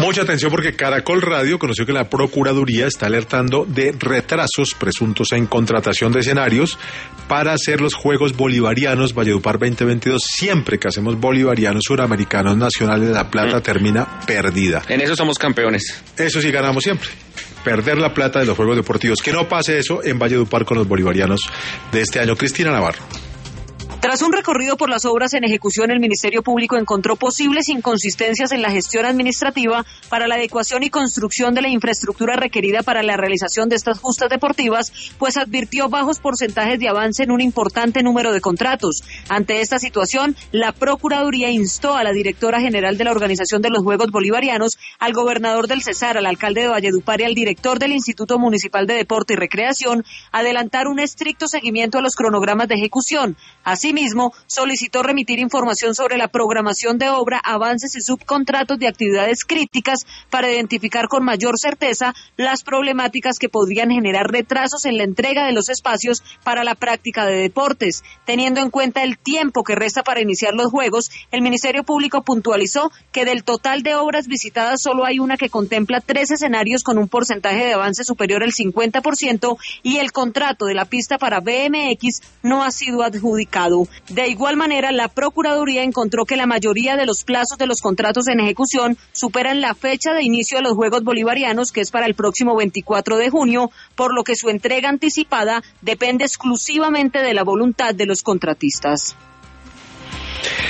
Mucha atención porque Caracol Radio conoció que la Procuraduría está alertando de retrasos presuntos en contratación de escenarios para hacer los Juegos Bolivarianos Valledupar 2022. Siempre que hacemos bolivarianos, suramericanos, nacionales, la plata termina perdida. En eso somos campeones. Eso sí ganamos siempre. Perder la plata de los Juegos Deportivos. Que no pase eso en Valledupar con los bolivarianos de este año. Cristina Navarro. Tras un recorrido por las obras en ejecución, el Ministerio Público encontró posibles inconsistencias en la gestión administrativa para la adecuación y construcción de la infraestructura requerida para la realización de estas justas deportivas, pues advirtió bajos porcentajes de avance en un importante número de contratos. Ante esta situación, la Procuraduría instó a la directora general de la Organización de los Juegos Bolivarianos, al gobernador del Cesar, al alcalde de Valledupar y al director del Instituto Municipal de Deporte y Recreación a adelantar un estricto seguimiento a los cronogramas de ejecución. Asimismo, solicitó remitir información sobre la programación de obra, avances y subcontratos de actividades críticas para identificar con mayor certeza las problemáticas que podrían generar retrasos en la entrega de los espacios para la práctica de deportes. Teniendo en cuenta el tiempo que resta para iniciar los Juegos, el Ministerio Público puntualizó que del total de obras visitadas solo hay una que contempla 3 escenarios con un porcentaje de avance superior al 50% y el contrato de la pista para BMX no ha sido adjudicado. De igual manera, la Procuraduría encontró que la mayoría de los plazos de los contratos en ejecución superan la fecha de inicio de los Juegos Bolivarianos, que es para el próximo 24 de junio, por lo que su entrega anticipada depende exclusivamente de la voluntad de los contratistas.